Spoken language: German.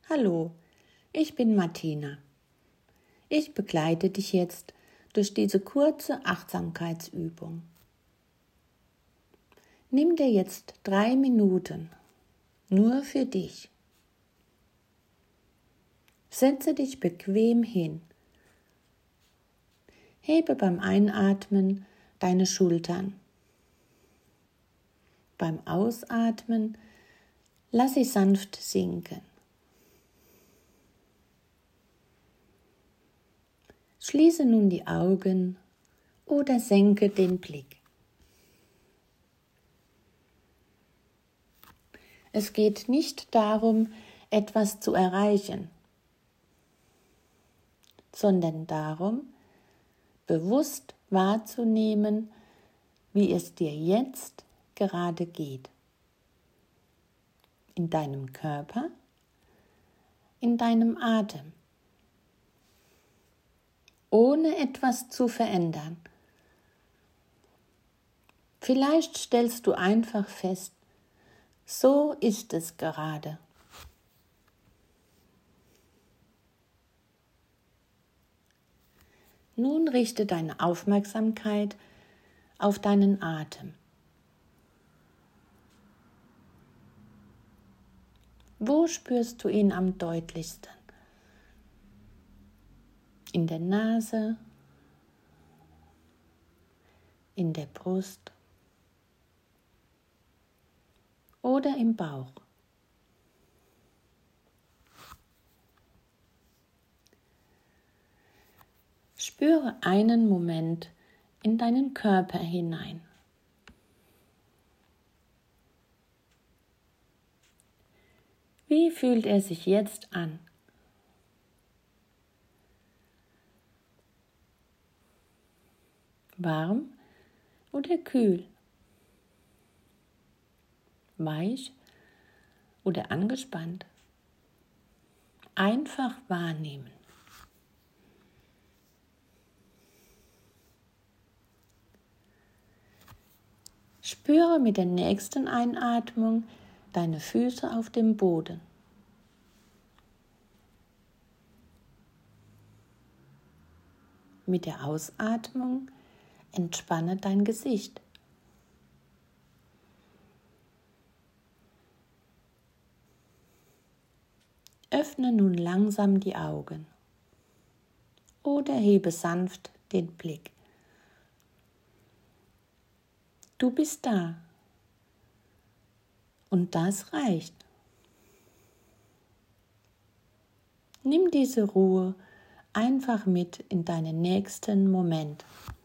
Hallo, ich bin Martina. Ich begleite dich jetzt durch diese kurze Achtsamkeitsübung. Nimm dir jetzt 3 Minuten, nur für dich. Setze dich bequem hin. Hebe beim Einatmen deine Schultern. Beim Ausatmen lass sie sanft sinken. Schließe nun die Augen oder senke den Blick. Es geht nicht darum, etwas zu erreichen, sondern darum, bewusst wahrzunehmen, wie es dir jetzt gerade geht. In deinem Körper, in deinem Atem. Ohne etwas zu verändern. Vielleicht stellst du einfach fest, so ist es gerade. Nun richte deine Aufmerksamkeit auf deinen Atem. Wo spürst du ihn am deutlichsten? In der Nase, in der Brust oder im Bauch. Spüre einen Moment in deinen Körper hinein. Wie fühlt er sich jetzt an? Warm oder kühl? Weich oder angespannt? Einfach wahrnehmen. Spüre mit der nächsten Einatmung deine Füße auf dem Boden. Mit der Ausatmung entspanne dein Gesicht. Öffne nun langsam die Augen oder hebe sanft den Blick. Du bist da und das reicht. Nimm diese Ruhe einfach mit in deinen nächsten Moment.